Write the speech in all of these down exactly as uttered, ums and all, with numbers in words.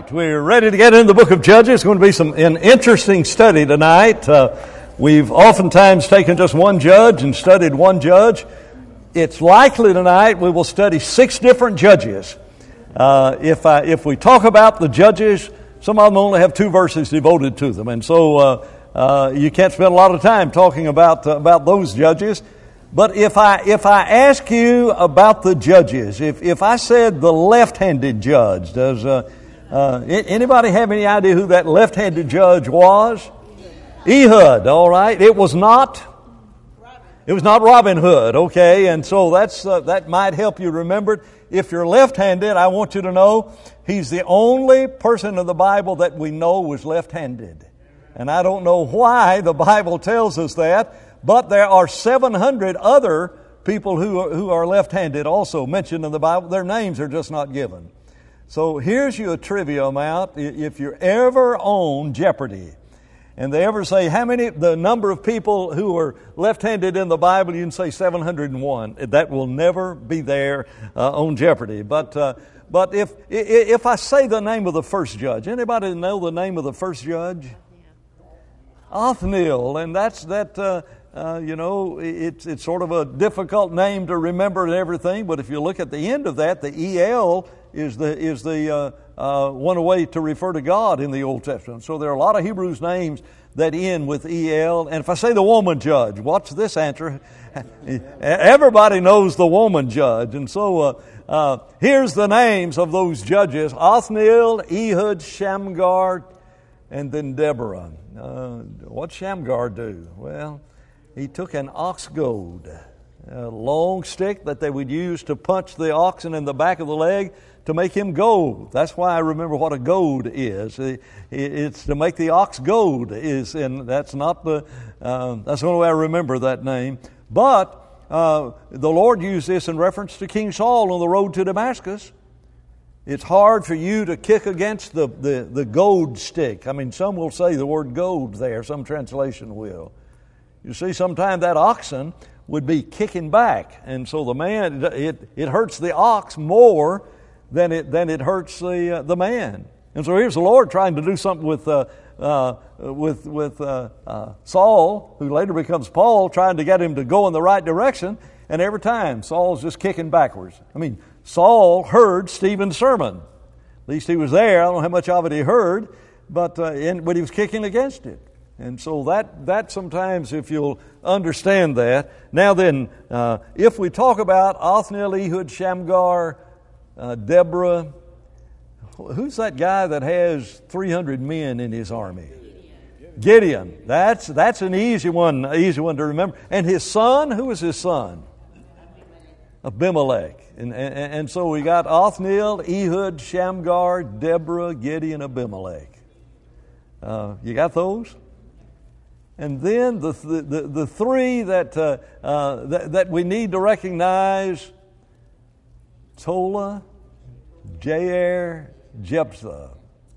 right, we're ready to get into the book of Judges. It's going to be some an interesting study tonight. Uh, we've oftentimes taken just one judge and studied one judge. It's likely tonight we will study six different judges. Uh, if I, if we talk about the judges, some of them only have two verses devoted to them, and so uh, uh, you can't spend a lot of time talking about uh, about those judges. But if I if I ask you about the judges, if if I said the left-handed judge, does uh, uh, anybody have any idea who that left-handed judge was? Ehud. All right, it was not. It was not Robin Hood. Okay, and so that's uh, that might help you remember it. If you're left-handed, I want you to know he's the only person in the Bible that we know was left-handed, and I don't know why the Bible tells us that. But there are seven hundred other people who are, who are left-handed also mentioned in the Bible. Their names are just not given. So here's you a trivia amount. If you're ever on Jeopardy and they ever say how many, the number of people who are left-handed in the Bible, you can say seven hundred one. That will never be there uh, on Jeopardy. But uh, but if if I say the name of the first judge, anybody know the name of the first judge? Othniel, and that's that. Uh, Uh, you know, it's it's sort of a difficult name to remember and everything. But if you look at the end of that, the E L is the is the uh, uh, one way to refer to God in the Old Testament. So there are a lot of Hebrews names that end with E L. And if I say the woman judge, watch this answer. Everybody knows the woman judge, and so uh, uh, here's the names of those judges: Othniel, Ehud, Shamgar, and then Deborah. Uh, what'd Shamgar do? Well, he took an ox goad, a long stick that they would use to punch the oxen in the back of the leg to make him goad. That's why I remember what a goad is. It's to make the ox goad. Is, and that's not the. Uh, that's the only way I remember that name. But uh, the Lord used this in reference to King Saul on the road to Damascus. It's hard for you to kick against the the, the goad stick. I mean, some will say the word goad there. Some translation will. You see, sometimes that oxen would be kicking back, and so the man it it hurts the ox more than it than it hurts the uh, the man. And so here's the Lord trying to do something with uh, uh, with with uh, uh, Saul, who later becomes Paul, trying to get him to go in the right direction. And every time Saul's just kicking backwards. I mean, Saul heard Stephen's sermon. At least he was there. I don't know how much of it he heard, but uh, in, but he was kicking against it. And so that that sometimes, if you'll understand that. Now then, uh, if we talk about Othniel, Ehud, Shamgar, uh, Deborah, who's that guy that has three hundred men in his army? Gideon. That's that's an easy one, easy one to remember. And his son, who was his son? Abimelech. And, and, and so we got Othniel, Ehud, Shamgar, Deborah, Gideon, Abimelech. Uh, you got those? And then the the, the three that, uh, uh, that that we need to recognize: Tola, Jair, Jephthah.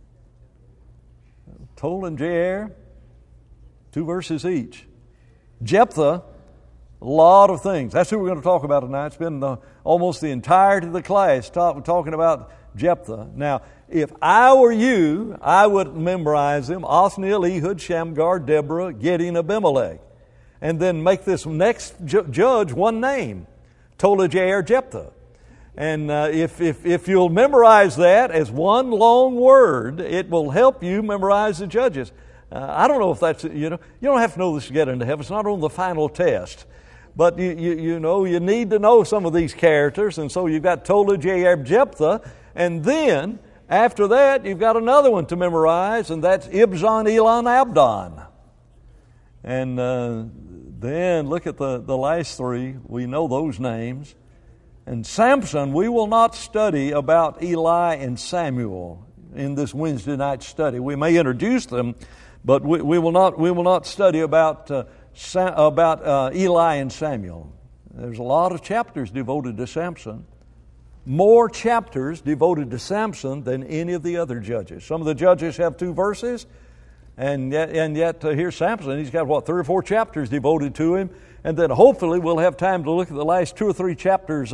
Tola and Jair, two verses each. Jephthah, a lot of things. That's who we're going to talk about tonight. It's been the, almost the entirety of the class talk, talking about Jephthah. Now, if I were you, I would memorize them: Othniel, Ehud, Shamgar, Deborah, Gideon, Abimelech. And then make this next ju- judge one name: Tola, Jair, Jephthah. And uh, if, if, if you'll memorize that as one long word, it will help you memorize the judges. Uh, I don't know if that's, you know, you don't have to know this to get into heaven. It's not on the final test. But you, you, you know, you need to know some of these characters. And so you've got Tola, Jair, Jephthah. And then, after that, you've got another one to memorize, and that's Ibzan, Elon, Abdon. And uh, then look at the, the last three. We know those names. And Samson, we will not study about Eli and Samuel in this Wednesday night study. We may introduce them, but we, we will not we will not study about uh, Sa- about uh, Eli and Samuel. There's a lot of chapters devoted to Samson. More chapters devoted to Samson than any of the other judges. Some of the judges have two verses, and yet, and yet uh, here's Samson. He's got, what, three or four chapters devoted to him. And then hopefully we'll have time to look at the last two or three chapters uh,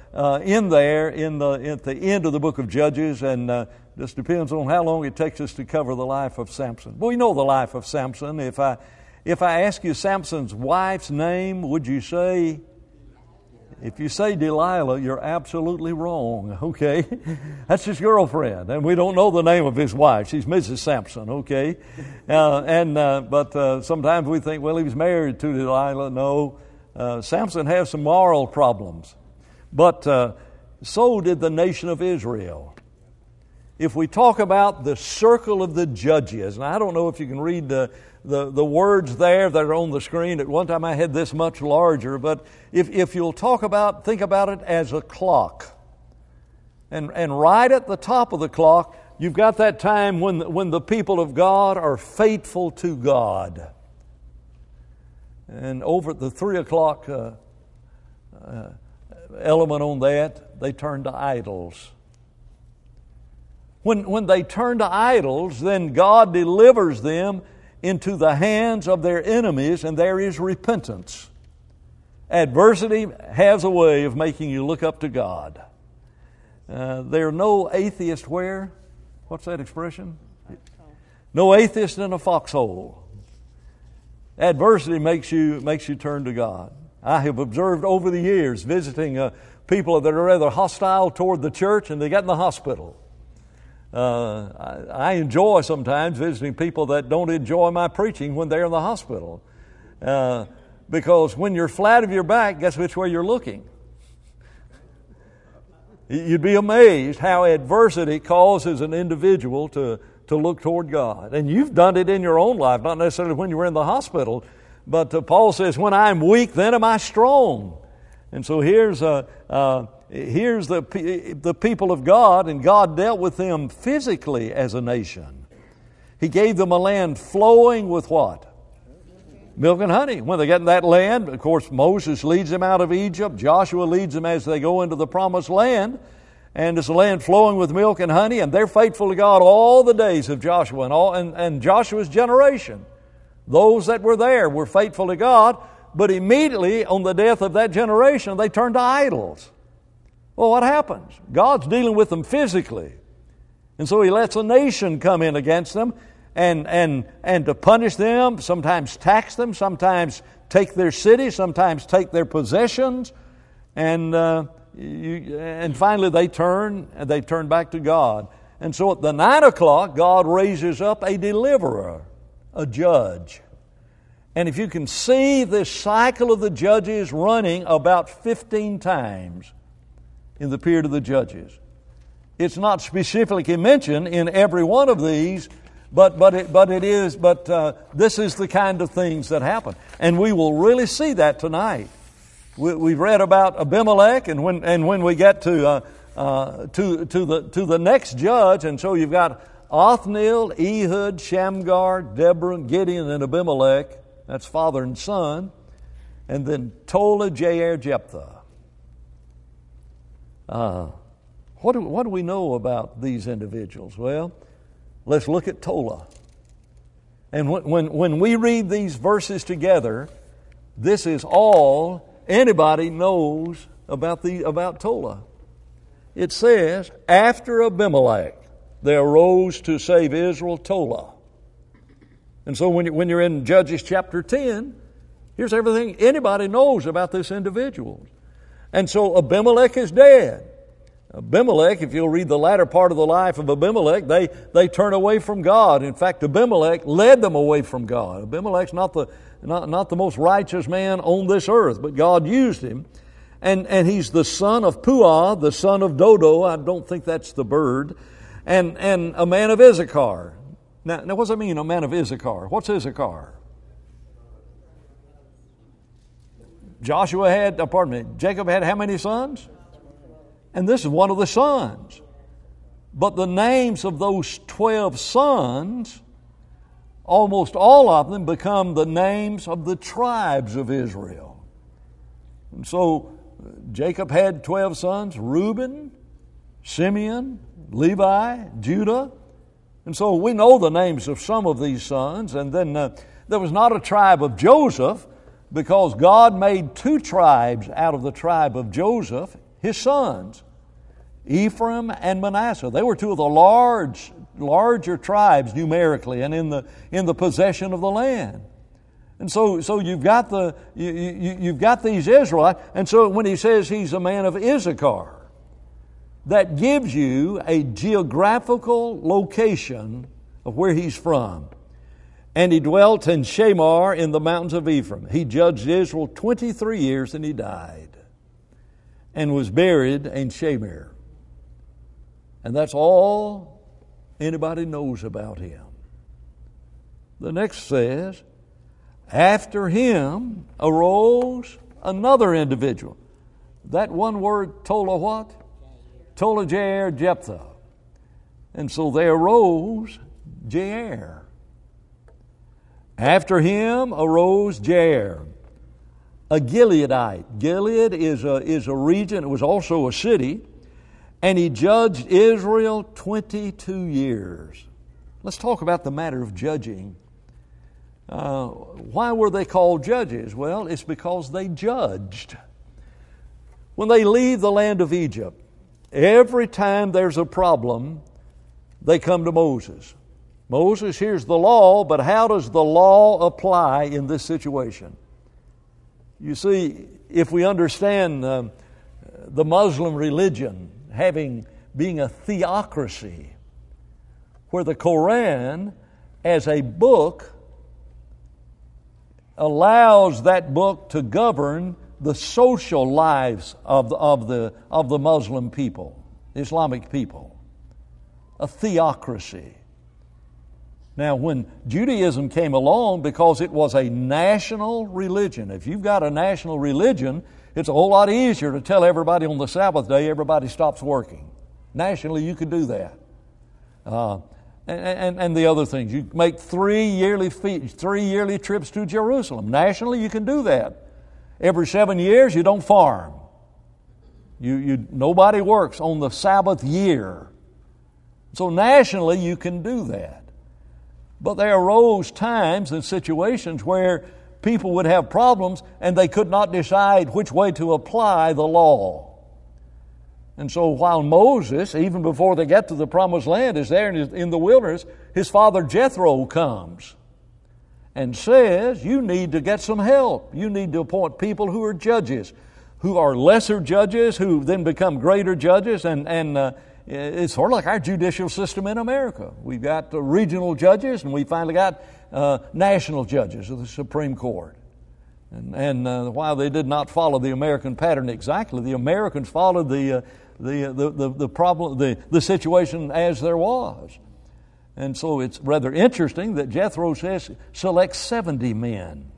uh, in there in the at the end of the book of Judges, and uh, just depends on how long it takes us to cover the life of Samson. Well, we know the life of Samson. If I if I ask you Samson's wife's name, would you say? If you say Delilah, you're absolutely wrong, okay? That's his girlfriend, and we don't know the name of his wife. She's Missus Samson, okay? Uh, and uh, But uh, sometimes we think, well, he was married to Delilah. No, uh, Samson has some moral problems. But uh, so did the nation of Israel. If we talk about the circle of the judges, and I don't know if you can read the The, the words there that are on the screen. At one time I had this much larger, but if, if you'll talk about, think about it as a clock. And, and right at the top of the clock, you've got that time when, when the people of God are faithful to God. And over at the three o'clock uh, uh, element on that, they turn to idols. When, when they turn to idols, then God delivers them into the hands of their enemies, and there is repentance. Adversity has a way of making you look up to God. Uh, there are no atheists where? What's that expression? No atheist in a foxhole. Adversity makes you makes you turn to God. I have observed over the years visiting uh, people that are rather hostile toward the church, and they get in the hospital. Uh, I, I enjoy sometimes visiting people that don't enjoy my preaching when they're in the hospital. Uh, because when you're flat of your back, guess which way you're looking? You'd be amazed how adversity causes an individual to, to look toward God. And you've done it in your own life, not necessarily when you were in the hospital. But uh, Paul says, when I'm weak, then am I strong. And so here's a... Uh, Here's the, the people of God, and God dealt with them physically as a nation. He gave them a land flowing with what? Milk and honey. When they get in that land, of course, Moses leads them out of Egypt. Joshua leads them as they go into the promised land. And it's a land flowing with milk and honey, and they're faithful to God all the days of Joshua and, all, and, and Joshua's generation. Those that were there were faithful to God, but immediately on the death of that generation, they turned to idols. Well, what happens? God's dealing with them physically. And so He lets a nation come in against them and, and, and to punish them, sometimes tax them, sometimes take their city, sometimes take their possessions. And, uh, you, and finally they turn, and they turn back to God. And so at the nine o'clock, God raises up a deliverer, a judge. And if you can see this cycle of the judges running about fifteen times, in the period of the judges. It's not specifically mentioned in every one of these, but but it but it is. But uh, this is the kind of things that happen, and we will really see that tonight. We, we've read about Abimelech, and when and when we get to uh, uh, to to the to the next judge, and so you've got Othniel, Ehud, Shamgar, Deborah, Gideon, and Abimelech. That's father and son, and then Tola, Jair, Jephthah. Uh, what, do, what do we know about these individuals? Well, let's look at Tola. And when, when, when we read these verses together, this is all anybody knows about, the, about Tola. It says, after Abimelech, there arose to save Israel Tola. And so when, you, when you're in Judges chapter ten, here's everything anybody knows about this individual. And so Abimelech is dead. Abimelech, if you'll read the latter part of the life of Abimelech, they, they turn away from God. In fact, Abimelech led them away from God. Abimelech's not the, not, not the most righteous man on this earth, but God used him. And, and he's the son of Puah, the son of Dodo. I don't think that's the bird. And, and a man of Issachar. Now, now, what does that mean, a man of Issachar? What's Issachar? Joshua had, uh, pardon me, Jacob had how many sons? And this is one of the sons. But the names of those twelve sons, almost all of them become the names of the tribes of Israel. And so Jacob had twelve sons, Reuben, Simeon, Levi, Judah. And so we know the names of some of these sons. And then uh, there was not a tribe of Joseph, because God made two tribes out of the tribe of Joseph. his sons, Ephraim and Manasseh. They were two of the large, larger tribes numerically and in the in the possession of the land. And so, so you've got the you, you, you've got these Israelites. And so when he says he's a man of Issachar, that gives you a geographical location of where he's from. And he dwelt in Shamar in the mountains of Ephraim. He judged Israel twenty-three years and he died and was buried in Shamir. And that's all anybody knows about him. The next says, after him arose another individual. That one word, Tola what? Tola Jair Jephthah. And so there arose Jair. After him arose Jair, a Gileadite. Gilead is a, is a region, it was also a city, and he judged Israel twenty-two years. Let's talk about the matter of judging. Uh, why were they called judges? Well, it's because they judged. When they leave the land of Egypt, every time there's a problem, they come to Moses. Moses, here's the law, but how does the law apply in this situation? You see, if we understand uh, the Muslim religion having being a theocracy, where the Koran as a book allows that book to govern the social lives of the, of the, of the Muslim people, Islamic people. A theocracy. Now, when Judaism came along, because it was a national religion, if you've got a national religion, it's a whole lot easier to tell everybody on the Sabbath day everybody stops working. Nationally, you could do that. Uh, and, and, and the other things. You make three yearly feet, three yearly trips to Jerusalem. Nationally, you can do that. Every seven years, you don't farm. You, you, nobody works on the Sabbath year. So nationally, you can do that. But there arose times and situations where people would have problems and they could not decide which way to apply the law. And so while Moses, even before they get to the promised land, is there in the wilderness, his father Jethro comes and says, you need to get some help. You need to appoint people who are judges, who are lesser judges, who then become greater judges, and, and uh, it's sort of like our judicial system in America. We've got uh, regional judges, and we finally got uh, national judges of the Supreme Court. And, and uh, while they did not follow the American pattern exactly, the Americans followed the uh, the, the the the problem, the the situation as there was. And so it's rather interesting that Jethro says, select seventy men.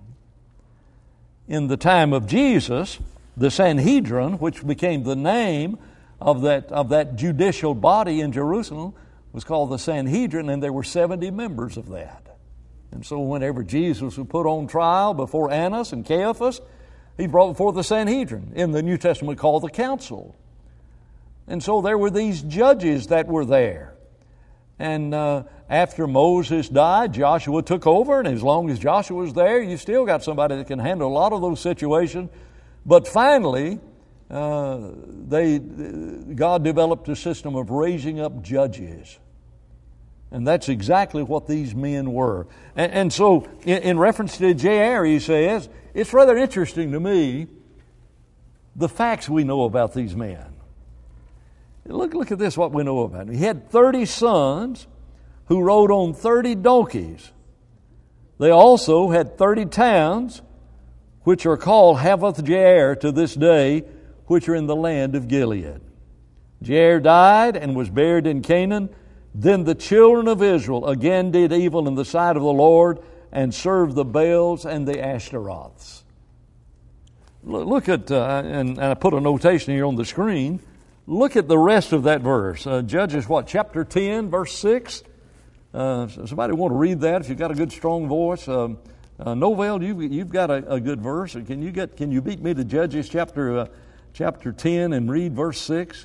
In the time of Jesus, the Sanhedrin, which became the name of that of that judicial body in Jerusalem, was called the Sanhedrin, and there were seventy members of that. And so whenever Jesus was put on trial before Annas and Caiaphas, he brought before the Sanhedrin, in the New Testament called the council. And so there were these judges that were there. And uh, after Moses died, Joshua took over, and as long as Joshua was there, you still got somebody that can handle a lot of those situations. But finally, uh, they God developed a system of raising up judges. And that's exactly what these men were. And, and so, in, in reference to Jair, he says, it's rather interesting to me, the facts we know about these men. Look, look at this, what we know about him. He had thirty sons who rode on thirty donkeys. They also had thirty towns, which are called Havoth Jair to this day, which are in the land of Gilead. Jair died and was buried in Canaan. Then the children of Israel again did evil in the sight of the Lord and served the Baals and the Ashtaroths. Look at, uh, and, and I put a notation here on the screen. Look at the rest of that verse. Uh, Judges, what, chapter ten, verse six? Uh, somebody want to read that if you've got a good, strong voice? Um, uh, Novell, you've, you've got a, a good verse. Can you get? Can you beat me to Judges chapter uh, chapter ten and read verse six?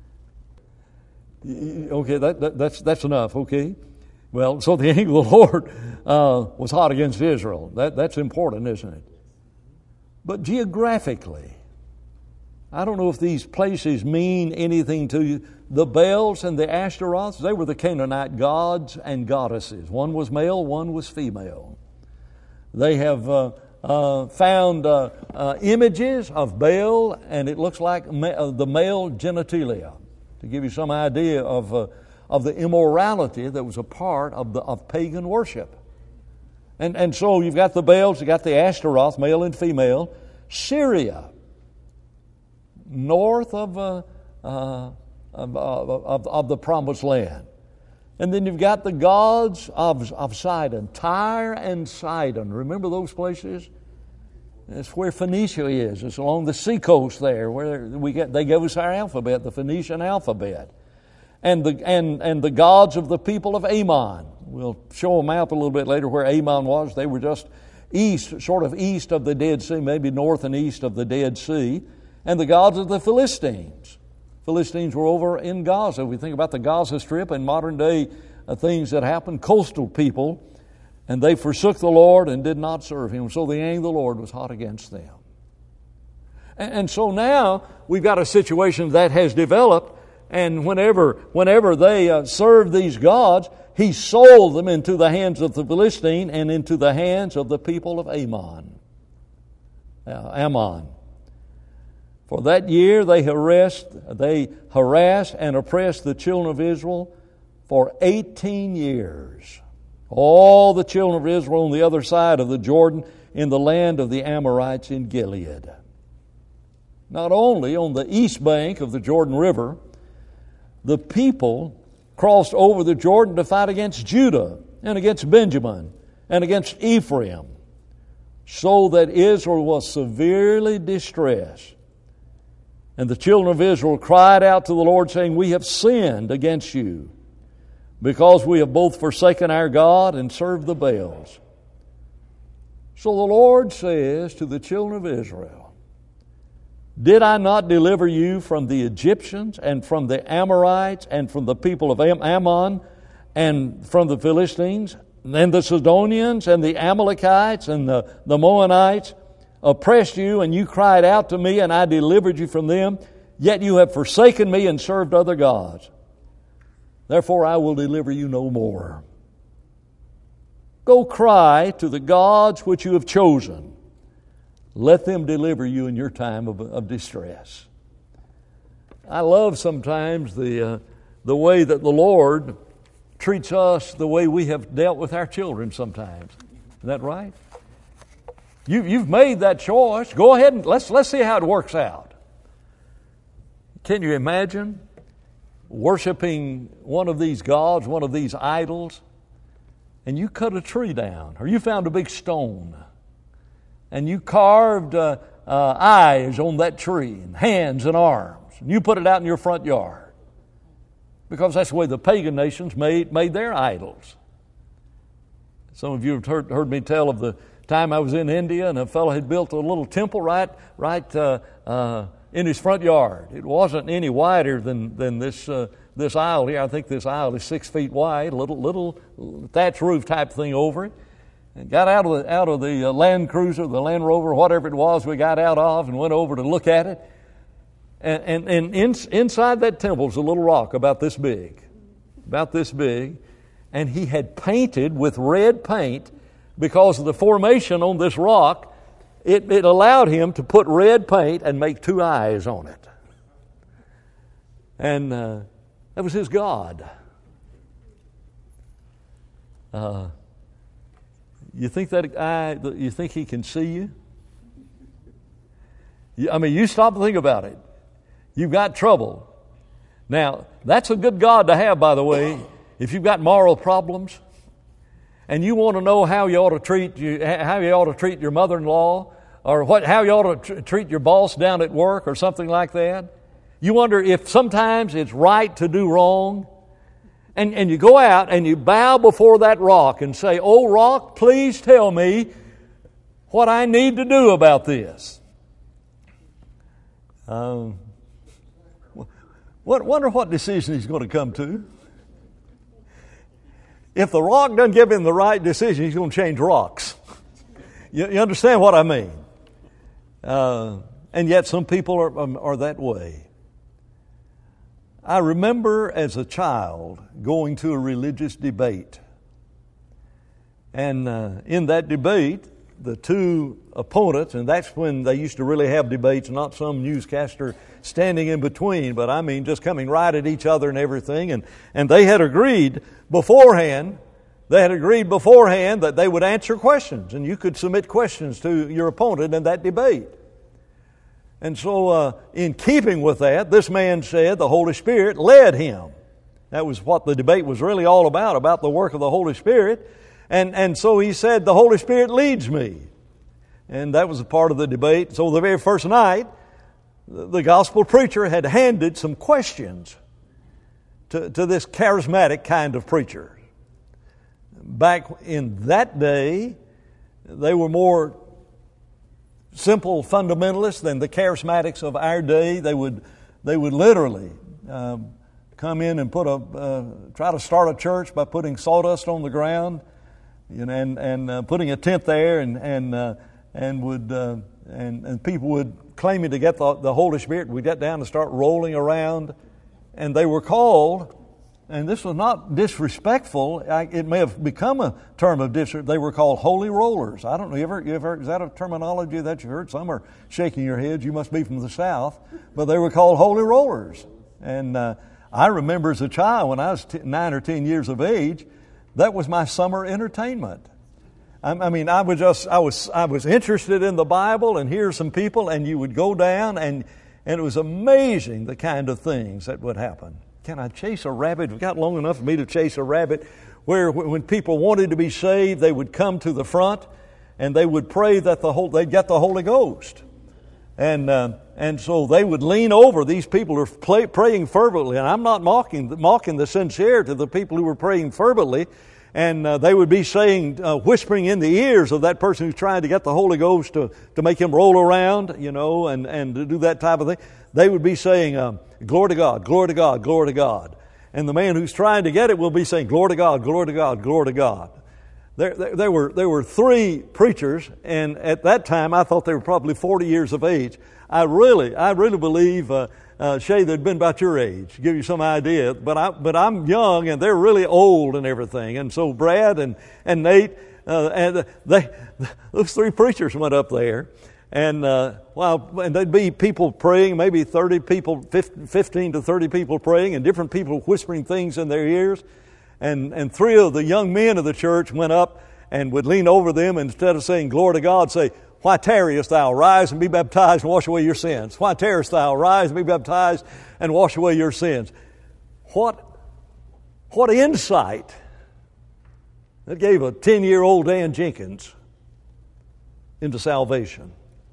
Okay, that, that, that's that's enough. Okay, well, so the angel of the Lord uh, was hot against Israel. That that's important, isn't it? But geographically, I don't know if these places mean anything to you. The Baals and the Ashtaroths, they were the Canaanite gods and goddesses. One was male, one was female. They have uh, uh, found uh, uh, images of Baal, and it looks like ma- uh, the male genitalia, to give you some idea of uh, of the immorality that was a part of the of pagan worship. And and so you've got the Baals, you've got the Ashtaroth, male and female. Syria, north of, uh, uh, of, of, of the Promised Land. And then you've got the gods of, of Sidon, Tyre and Sidon. Remember those places? That's where Phoenicia is. It's along the seacoast there, where we get, they gave us our alphabet, the Phoenician alphabet. And the and and the gods of the people of Ammon. We'll show a map a little bit later where Ammon was. They were just east, sort of east of the Dead Sea, maybe north and east of the Dead Sea. And the gods of the Philistines. Philistines were over in Gaza. We think about the Gaza Strip and modern day uh, things that happened, coastal people, and they forsook the Lord and did not serve Him. So the anger of the Lord was hot against them. And, and so now we've got a situation that has developed, and whenever, whenever they uh, served these gods, He sold them into the hands of the Philistine and into the hands of the people of Ammon. Uh, Ammon. For that year they harassed, they harassed and oppressed the children of Israel for eighteen years. All the children of Israel on the other side of the Jordan in the land of the Amorites in Gilead. Not only on the east bank of the Jordan River, the people crossed over the Jordan to fight against Judah and against Benjamin and against Ephraim, so that Israel was severely distressed. And the children of Israel cried out to the Lord, saying, "We have sinned against you, because we have both forsaken our God and served the Baals." So the Lord says to the children of Israel, "Did I not deliver you from the Egyptians and from the Amorites and from the people of Ammon and from the Philistines and the Sidonians and the Amalekites and the, the Moabites oppressed you, and you cried out to me, and I delivered you from them, yet you have forsaken me and served other gods. Therefore I will deliver you no more. Go cry to the gods which you have chosen. Let them deliver you in your time of, of distress." I love sometimes the uh, the way that the Lord treats us the way we have dealt with our children sometimes. Isn't that right? You, you've made that choice. Go ahead and let's let's see how it works out. Can you imagine worshiping one of these gods, one of these idols, and you cut a tree down, or you found a big stone, and you carved uh, uh, eyes on that tree, and hands and arms, and you put it out in your front yard, because that's the way the pagan nations made made their idols. Some of you have heard, heard me tell of the time I was in India, and a fellow had built a little temple right right uh, uh, in his front yard. It wasn't any wider than than this uh, this aisle here. I think this aisle is six feet wide. A little little thatch roof type thing over it. And got out of the out of the uh, Land Cruiser, the Land Rover, whatever it was we got out of, and went over to look at it. And and, and in, inside that temple was a little rock about this big, about this big, and he had painted with red paint. Because of the formation on this rock, it, it allowed him to put red paint and make two eyes on it. And uh, that was his God. Uh, you think that eye, you think he can see you? you? I mean, you stop and think about it. You've got trouble. Now, that's a good God to have, by the way, if you've got moral problems. And you want to know how you ought to treat you, how you ought to treat your mother-in-law, or what how you ought to tr- treat your boss down at work, or something like that. You wonder if sometimes it's right to do wrong, and and you go out and you bow before that rock and say, "Oh rock, please tell me what I need to do about this." Um, wonder what decision he's going to come to. If the rock doesn't give him the right decision, he's going to change rocks. You, you understand what I mean? Uh, and yet some people are, um, are that way. I remember as a child going to a religious debate. And uh, in that debate, the two opponents, and that's when they used to really have debates, not some newscaster standing in between, but I mean just coming right at each other and everything. And, and they had agreed beforehand, they had agreed beforehand that they would answer questions, and you could submit questions to your opponent in that debate. And so uh, in keeping with that, this man said the Holy Spirit led him. That was what the debate was really all about, about the work of the Holy Spirit. And, and so he said, the Holy Spirit leads me. And that was a part of the debate. So the very first night, the gospel preacher had handed some questions to, to this charismatic kind of preacher. Back in that day, they were more simple fundamentalists than the charismatics of our day. They would, they would literally um, come in and put a uh, try to start a church by putting sawdust on the ground, you know, and and uh, putting a tent there, and and uh, and would uh, and and people would claiming to get the, the Holy Spirit would get down and start rolling around, and they were called. And this was not disrespectful. It may have become a term of disrespect. They were called holy rollers. I don't know. You ever, you ever, is that a terminology that you heard? Some are shaking your heads. You must be from the South. But they were called holy rollers. And uh, I remember as a child, when I was t- nine or ten years of age, that was my summer entertainment. I, I mean, I was just, I was, I was interested in the Bible, and here's some people, and you would go down, and and it was amazing the kind of things that would happen. Can I chase a rabbit? We've got long enough for me to chase a rabbit. Where when people wanted to be saved, they would come to the front and they would pray that the whole, they'd get the Holy Ghost. And uh, and so they would lean over. These people are play, praying fervently. And I'm not mocking, mocking the sincerity of the people who were praying fervently. And uh, they would be saying, uh, whispering in the ears of that person who's trying to get the Holy Ghost to, to make him roll around, you know, and, and to do that type of thing. They would be saying, um, glory to God, glory to God, glory to God. And the man who's trying to get it will be saying, glory to God, glory to God, glory to God. There, there, there were there were three preachers, and at that time I thought they were probably forty years of age. I really, I really believe, uh, uh, Shay, they'd been about your age, give you some idea. But I, but I'm young, and they're really old and everything. And so Brad and and Nate, uh, and they, those three preachers went up there. And uh, well, and there'd be people praying, maybe thirty people, fifteen to thirty people praying, and different people whispering things in their ears. And and three of the young men of the church went up and would lean over them, and instead of saying glory to God, say, why tarriest thou? Rise and be baptized and wash away your sins. Why tarriest thou? Rise and be baptized and wash away your sins. What what insight that gave a ten-year-old Dan Jenkins into salvation.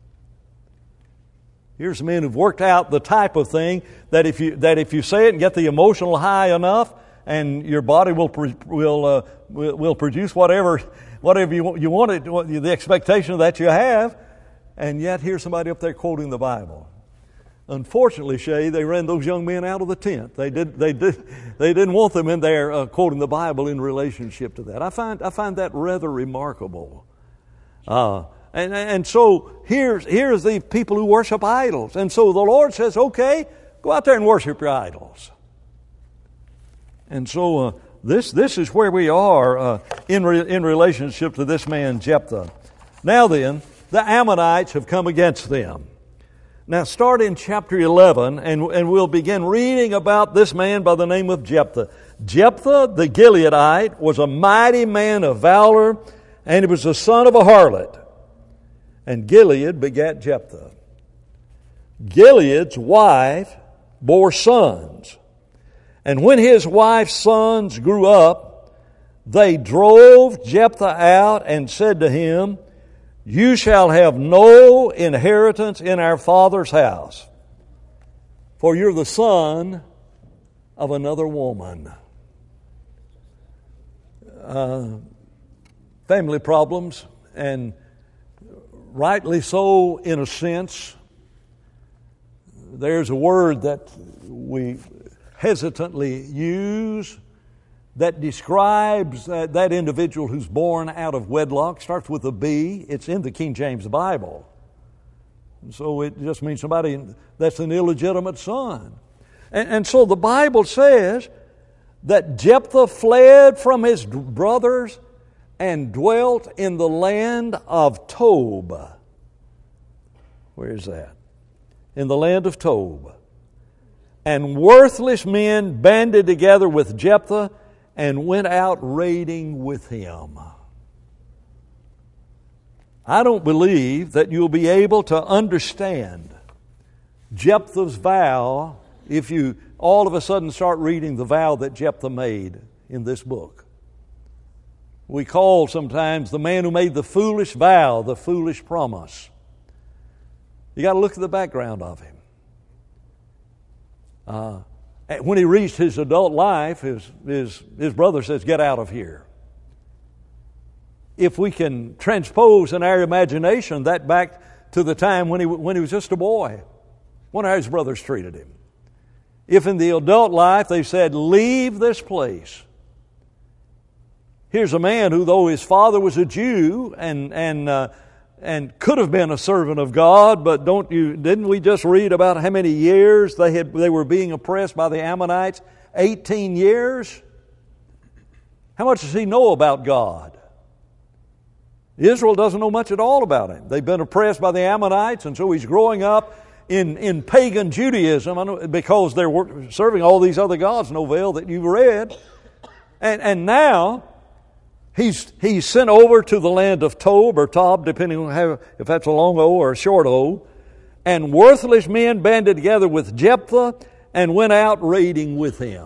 Here's men who've worked out the type of thing that if you that if you say it and get the emotional high enough, and your body will will uh, will, will produce whatever whatever you you want it, the expectation that you have, and yet here's somebody up there quoting the Bible. Unfortunately, Shay, they ran those young men out of the tent. They did they did they didn't want them in there uh, quoting the Bible in relationship to that. I find I find that rather remarkable. Uh, And, and so here's, here's the people who worship idols. And so the Lord says, okay, go out there and worship your idols. And so uh, this this is where we are uh, in, re, in relationship to this man Jephthah. Now then, the Ammonites have come against them. Now start in chapter eleven, and, and we'll begin reading about this man by the name of Jephthah. Jephthah the Gileadite was a mighty man of valor, and he was the son of a harlot. And Gilead begat Jephthah. Gilead's wife bore sons. And when his wife's sons grew up, they drove Jephthah out and said to him, you shall have no inheritance in our father's house, for you're the son of another woman. Uh, family problems, and rightly so in a sense. There's a word that we hesitantly use that describes that, that individual who's born out of wedlock. Starts with a B. It's in the King James Bible. And so it just means somebody that's an illegitimate son. And, and so the Bible says that Jephthah fled from his brothers and dwelt in the land of Tob. Where is that? In the land of Tob. And worthless men banded together with Jephthah and went out raiding with him. I don't believe that you'll be able to understand Jephthah's vow if you all of a sudden start reading the vow that Jephthah made in this book. We call sometimes the man who made the foolish vow the foolish promise. You got to look at the background of him. Uh, when he reached his adult life, his, his, his brother says, "Get out of here." If we can transpose in our imagination that back to the time when he, when he was just a boy, wonder how his brothers treated him. If in the adult life they said, "Leave this place." Here's a man who, though his father was a Jew and and uh, and could have been a servant of God, but don't you? Didn't we just read about how many years they had they were being oppressed by the Ammonites? Eighteen years. How much does he know about God? Israel doesn't know much at all about him. They've been oppressed by the Ammonites, and so he's growing up in, in pagan Judaism because they're serving all these other gods, Novell, that you've read. And, and now he's, he's sent over to the land of Tob or Tob, depending on how, if that's a long O or a short O. And worthless men banded together with Jephthah and went out raiding with him.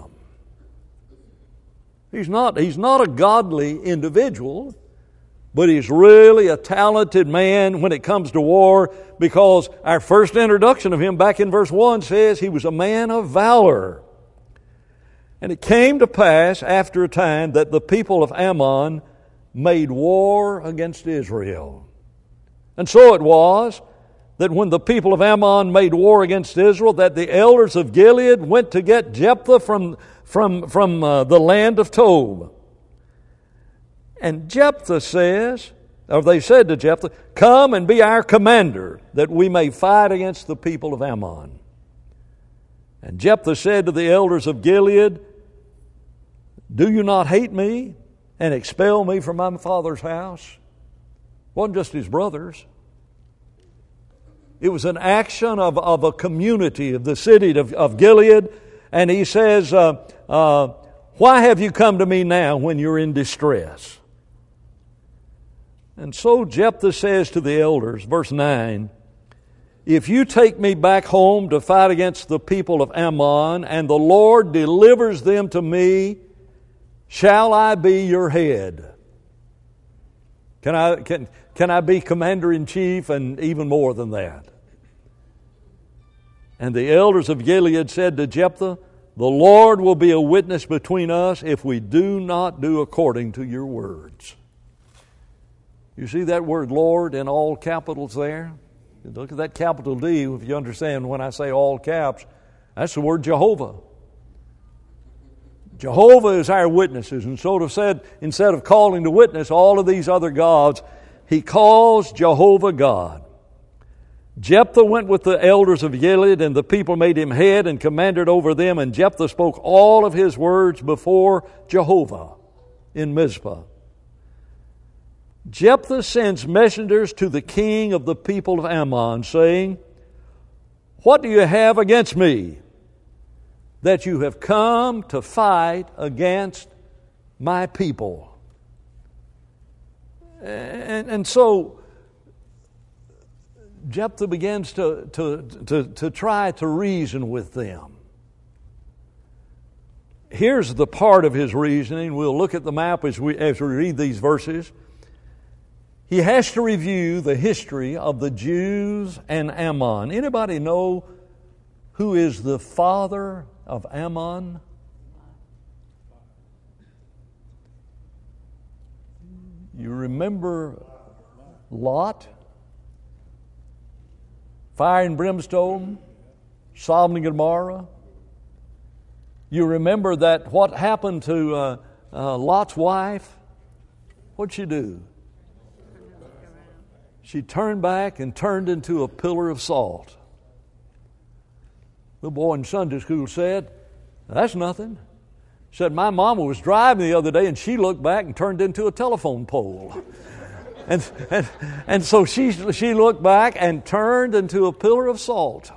He's not, he's not a godly individual, but he's really a talented man when it comes to war, because our first introduction of him back in verse one says he was a man of valor. And it came to pass after a time that the people of Ammon made war against Israel. And so it was that when the people of Ammon made war against Israel, that the elders of Gilead went to get Jephthah from, from, from uh, the land of Tob. And Jephthah says, or they said to Jephthah, "Come and be our commander, that we may fight against the people of Ammon." And Jephthah said to the elders of Gilead, "Do you not hate me and expel me from my father's house?" It wasn't just his brothers. It was an action of, of a community of the city of, of Gilead. And he says, uh, uh, "Why have you come to me now when you're in distress?" And so Jephthah says to the elders, verse nine, "If you take me back home to fight against the people of Ammon, and the Lord delivers them to me, shall I be your head?" Can I, can, can I be commander-in-chief and even more than that? And the elders of Gilead said to Jephthah, "The Lord will be a witness between us if we do not do according to your words." You see that word Lord in all capitals there? Look at that capital D, if you understand when I say all caps. That's the word Jehovah. Jehovah is our witnesses. And so to said, instead of calling to witness all of these other gods, he calls Jehovah God. Jephthah went with the elders of Gilead, and the people made him head and commanded over them. And Jephthah spoke all of his words before Jehovah in Mizpah. Jephthah sends messengers to the king of the people of Ammon, saying, "What do you have against me, that you have come to fight against my people?" And, and so Jephthah begins to, to, to, to try to reason with them. Here's the part of his reasoning. We'll look at the map as we, as we read these verses. He has to review the history of the Jews and Ammon. Anybody know who is the father of Ammon? You remember Lot? Fire and brimstone, Sodom and Gomorrah. You remember that what happened to uh, uh, Lot's wife? What'd she do? she turned back and turned into a pillar of salt. The boy in Sunday school said, "That's nothing." Said, "My mama was driving the other day and she looked back and turned into a telephone pole." and, and, and so she, she looked back and turned into a pillar of salt.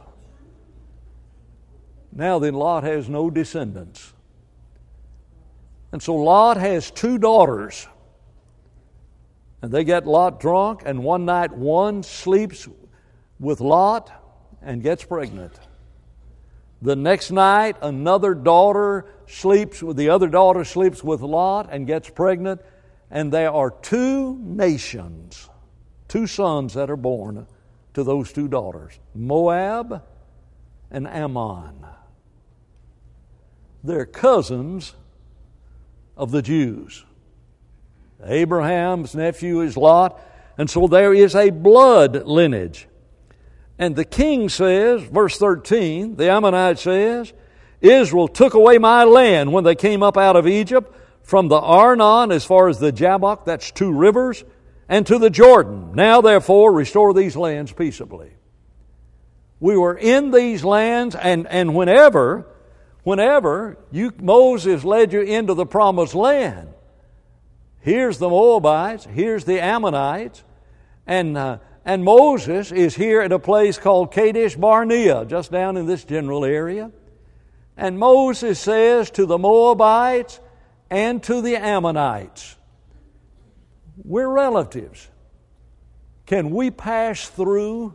Now then, Lot has no descendants. And so Lot has two daughters. And they get Lot drunk, and one night one sleeps with Lot and gets pregnant. The next night, another daughter sleeps with the other daughter sleeps with Lot and gets pregnant, and there are two nations, two sons that are born to those two daughters, Moab and Ammon. They're cousins of the Jews. Abraham's nephew is Lot, and so there is a blood lineage. And the king says, verse thirteen, the Ammonite says, "Israel took away my land when they came up out of Egypt, from the Arnon as far as the Jabbok," that's two rivers, "and to the Jordan. Now therefore restore these lands peaceably." We were in these lands, and, and whenever, whenever you, Moses led you into the promised land, here's the Moabites, here's the Ammonites, and uh, and Moses is here at a place called Kadesh Barnea, just down in this general area. And Moses says to the Moabites and to the Ammonites, "We're relatives. Can we pass through?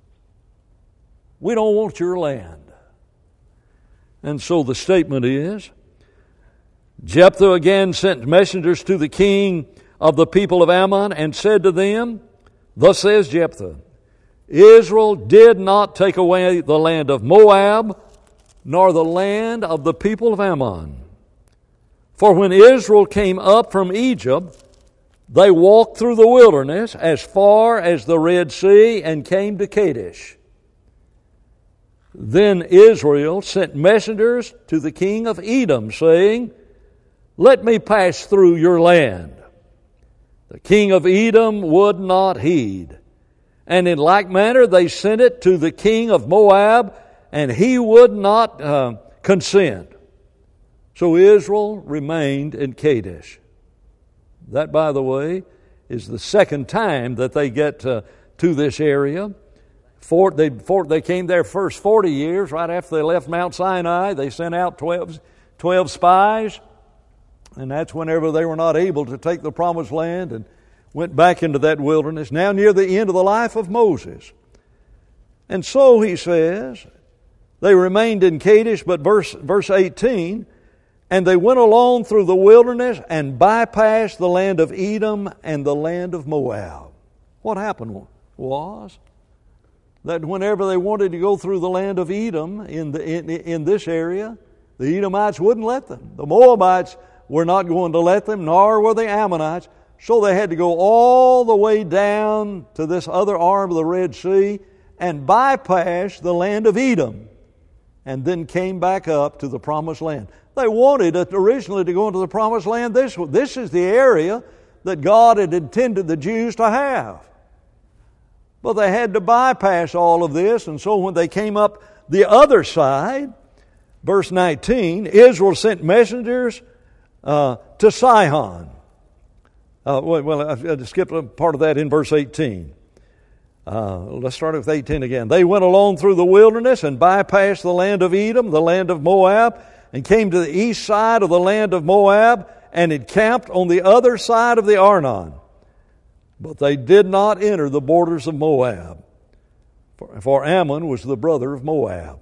We don't want your land." And so the statement is, Jephthah again sent messengers to the king of the people of Ammon and said to them, "Thus says Jephthah, Israel did not take away the land of Moab, nor the land of the people of Ammon. For when Israel came up from Egypt, they walked through the wilderness as far as the Red Sea and came to Kadesh. Then Israel sent messengers to the king of Edom, saying, Let me pass through your land. The king of Edom would not heed. And in like manner they sent it to the king of Moab, and he would not uh, consent. So Israel remained in Kadesh." That, by the way, is the second time that they get uh, to this area. For, they, for, they came there first forty years, right after they left Mount Sinai. They sent out twelve, twelve spies, and that's whenever they were not able to take the promised land and went back into that wilderness, now near the end of the life of Moses. And so he says, they remained in Kadesh, but verse, verse eighteen, "And they went along through the wilderness and bypassed the land of Edom and the land of Moab." What happened was that whenever they wanted to go through the land of Edom in, the, in, in this area, the Edomites wouldn't let them. The Moabites were not going to let them, nor were the Ammonites. So they had to go all the way down to this other arm of the Red Sea and bypass the land of Edom, and then came back up to the promised land. They wanted originally to go into the promised land. This, this is the area that God had intended the Jews to have. But they had to bypass all of this, and so when they came up the other side, verse nineteen, Israel sent messengers uh, to Sihon. Uh, well, well, I, I skipped a part of that in verse eighteen. Uh, let's start with eighteen again. "They went along through the wilderness and bypassed the land of Edom, the land of Moab, and came to the east side of the land of Moab, and encamped on the other side of the Arnon. But they did not enter the borders of Moab, for, for Ammon was the brother of Moab.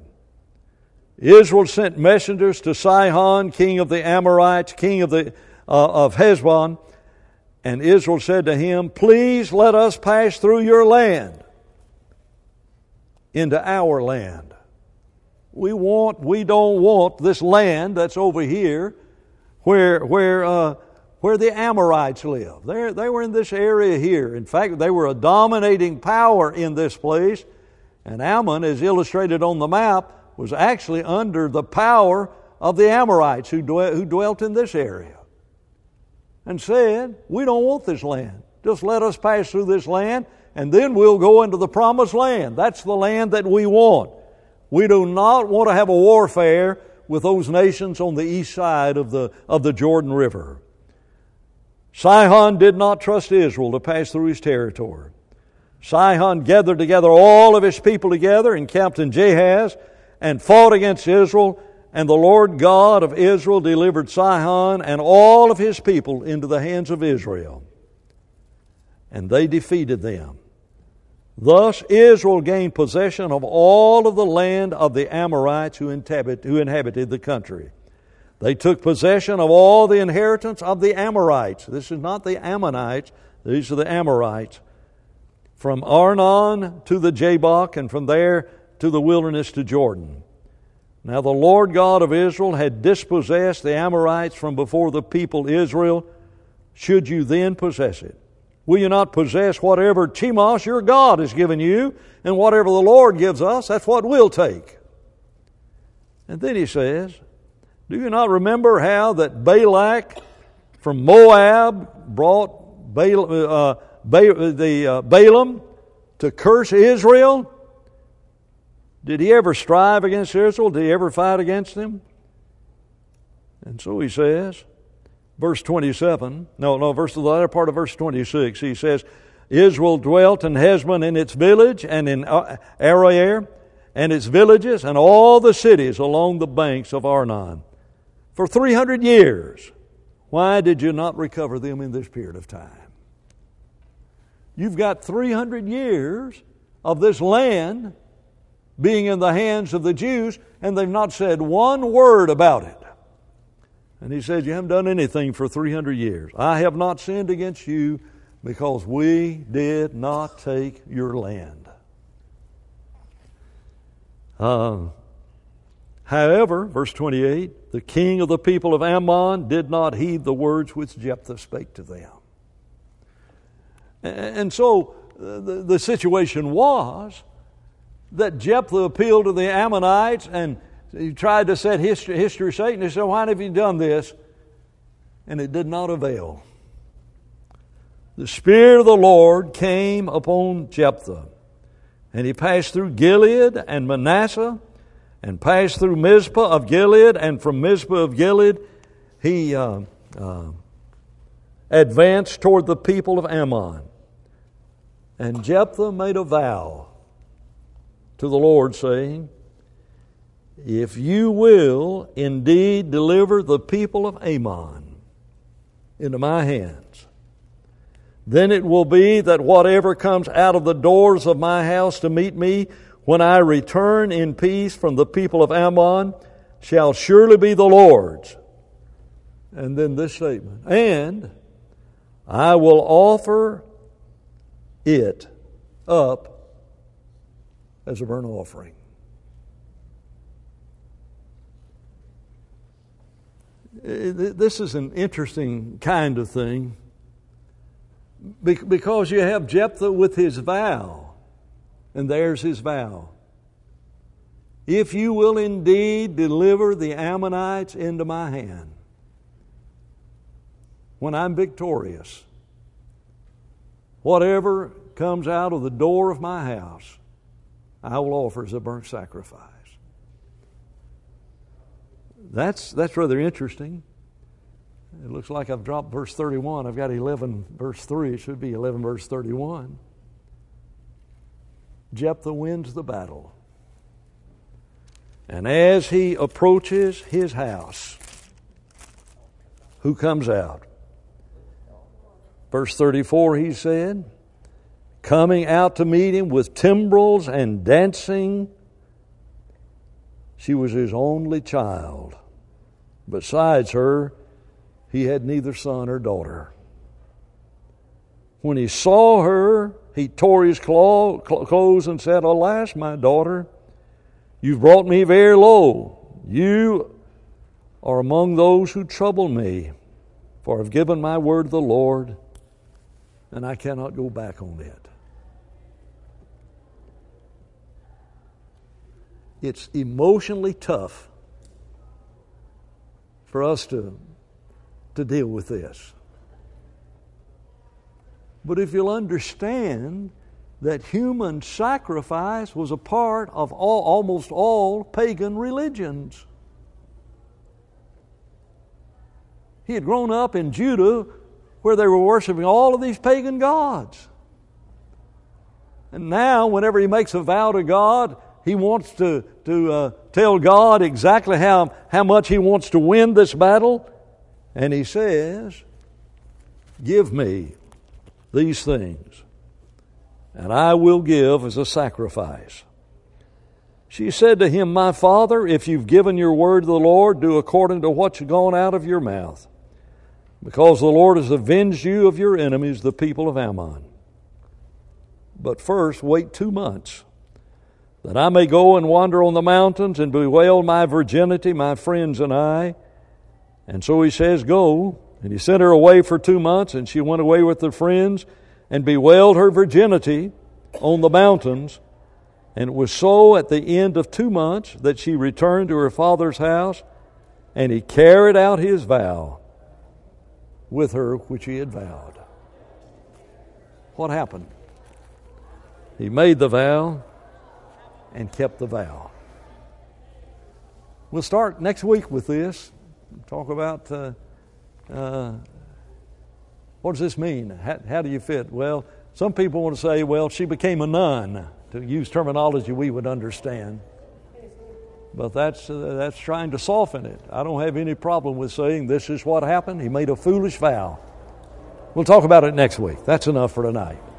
Israel sent messengers to Sihon, king of the Amorites, king of the uh, of Heshbon, and Israel said to him, Please let us pass through your land into our land. We want, we don't want this land that's over here where where uh, where the Amorites live. They they were in this area here. In fact, they were a dominating power in this place. And Ammon, as illustrated on the map, was actually under the power of the Amorites who dwelt, who dwelt in this area. And said, we don't want this land. Just let us pass through this land, and then we'll go into the promised land. That's the land that we want. We do not want to have a warfare with those nations on the east side of the, of the Jordan River. Sihon did not trust Israel to pass through his territory. Sihon gathered together all of his people together, encamped in Jahaz, and fought against Israel. And the Lord God of Israel delivered Sihon and all of his people into the hands of Israel. And they defeated them. Thus Israel gained possession of all of the land of the Amorites who, inhabit, who inhabited the country. They took possession of all the inheritance of the Amorites. This is not the Ammonites, these are the Amorites. From Arnon to the Jabbok, and from there to the wilderness to Jordan. Now the Lord God of Israel had dispossessed the Amorites from before the people Israel. Should you then possess it? Will you not possess whatever Chemosh your God has given you, and whatever the Lord gives us, that's what we'll take. And then he says, do you not remember how that Balak from Moab brought Baal, uh, ba- the uh, Balaam to curse Israel? Did he ever strive against Israel? Did he ever fight against them? And so he says, verse twenty-seven, no, no, verse the latter part of verse twenty-six, he says, Israel dwelt in Heshbon and its village, and in Aroer and its villages, and all the cities along the banks of Arnon, for three hundred years. Why did you not recover them in this period of time? You've got three hundred years of this land being in the hands of the Jews, and they've not said one word about it. And he says, you haven't done anything for three hundred years. I have not sinned against you because we did not take your land. Uh, however, verse twenty-eight, the king of the people of Ammon did not heed the words which Jephthah spake to them. And so the, the situation was that Jephthah appealed to the Ammonites, and he tried to set history, history straight, and he said, why have you done this? And it did not avail. The Spirit of the Lord came upon Jephthah, and he passed through Gilead and Manasseh, and passed through Mizpah of Gilead, and from Mizpah of Gilead he uh, uh, advanced toward the people of Ammon. And Jephthah made a vow to the Lord, saying, if you will indeed deliver the people of Ammon into my hands, then it will be that whatever comes out of the doors of my house to meet me when I return in peace from the people of Ammon shall surely be the Lord's. And then this statement, and I will offer it up as a burnt offering. This is an interesting kind of thing, because you have Jephthah with his vow, and there's his vow. If you will indeed deliver the Ammonites into my hand, when I'm victorious, whatever comes out of the door of my house, I will offer as a burnt sacrifice. That's that's rather interesting. It looks like I've dropped verse thirty-one. I've got eleven verse three. It should be eleven verse thirty-one. Jephthah wins the battle. And as he approaches his house, who comes out? Verse thirty-four, he said, coming out to meet him with timbrels and dancing. She was his only child. Besides her, he had neither son or daughter. When he saw her, he tore his clothes and said, alas, my daughter, you've brought me very low. You are among those who trouble me, for I've given my word to the Lord, and I cannot go back on it. It's emotionally tough for us to, to deal with this. But if you'll understand that human sacrifice was a part of all, almost all pagan religions. He had grown up in Judah where they were worshiping all of these pagan gods. And now, whenever he makes a vow to God, he wants to, to uh, tell God exactly how, how much he wants to win this battle. And he says, give me these things, and I will give as a sacrifice. She said to him, my father, if you've given your word to the Lord, do according to what's gone out of your mouth, because the Lord has avenged you of your enemies, the people of Ammon. But first, wait two months, that I may go and wander on the mountains and bewail my virginity, my friends and I. And so he says, go. And he sent her away for two months, and she went away with her friends and bewailed her virginity on the mountains. And it was so at the end of two months that she returned to her father's house, and he carried out his vow with her which he had vowed. What happened? He made the vow and kept the vow. We'll start next week with this. Talk about uh, uh, what does this mean? How, how do you fit? Well, some people want to say, well, she became a nun, to use terminology we would understand. But that's uh, that's trying to soften it. I don't have any problem with saying this is what happened. He made a foolish vow. We'll talk about it next week. That's enough for tonight.